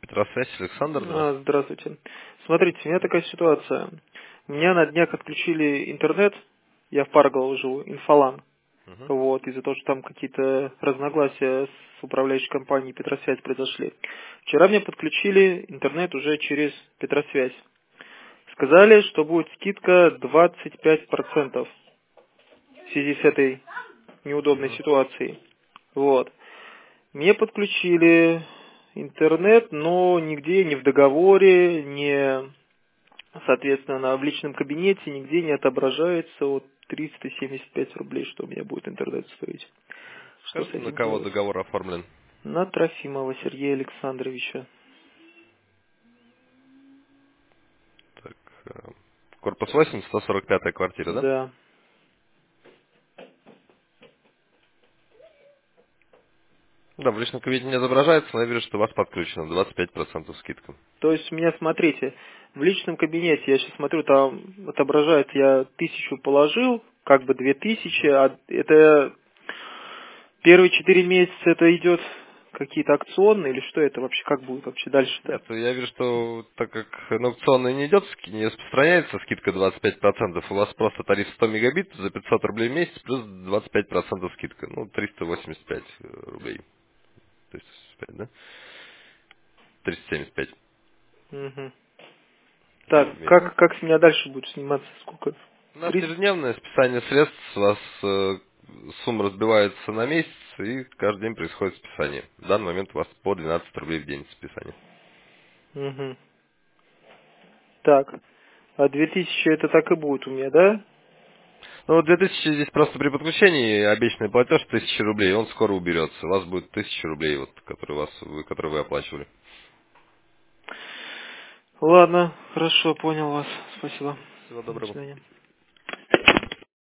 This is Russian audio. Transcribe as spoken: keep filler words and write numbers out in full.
Петросвязь, Александр, да. А, Здравствуйте. Смотрите, у меня такая ситуация. У меня на днях отключили интернет, я в Парголово живу, Инфолан. Мгм. Вот, из-за того, что там какие-то разногласия с управляющей компанией Петросвязь произошли. Вчера мне подключили интернет уже через Петросвязь. Сказали, что будет скидка двадцать пять процентов в связи с этой неудобной Мгм. ситуацией. Вот. Мне подключили интернет, но нигде, ни в договоре, ни, соответственно, в личном кабинете нигде не отображается вот триста семьдесят пять рублей, что у меня будет интернет стоить. Что с Скажите, на этим кого делать? договор оформлен? На Трофимова Сергея Александровича. Так, э, корпус восемь, сто сорок пятая квартира, да? Да. Да, в личном кабинете не отображается, но я вижу, что у вас подключено двадцать пять процентов скидка. То есть у меня, смотрите, в личном кабинете, я сейчас смотрю, там отображается, я тысячу положил, как бы две тысячи, а это первые четыре месяца это идет какие-то акционные или что это вообще, как будет вообще дальше-то? Нет, я вижу, что так как на аукционные не идет, ски- не распространяется скидка двадцать пять процентов, у вас просто тариф сто мегабит за пятьсот рублей в месяц плюс двадцать пять процентов скидка. Ну, триста восемьдесят пять э, рублей. триста семьдесят пять, да? триста семьдесят пять Мгм. Так, в месяц. как, как с меня дальше будет сниматься? Сколько? У нас Триста? ежедневное списание средств, у вас э, сумма разбивается на месяц, и каждый день происходит списание. В данный момент у вас по двенадцать рублей в день списание. Мгм. Так, а две тысячи это так и будет у меня, да? Ну, вот две тысячи здесь просто при подключении обещанный платеж тысяча рублей, он скоро уберется. У вас будет тысяча рублей, вот, которые, вас, вы, которые вы оплачивали. Ладно, хорошо, понял вас. Спасибо. Всего До доброго. свидания.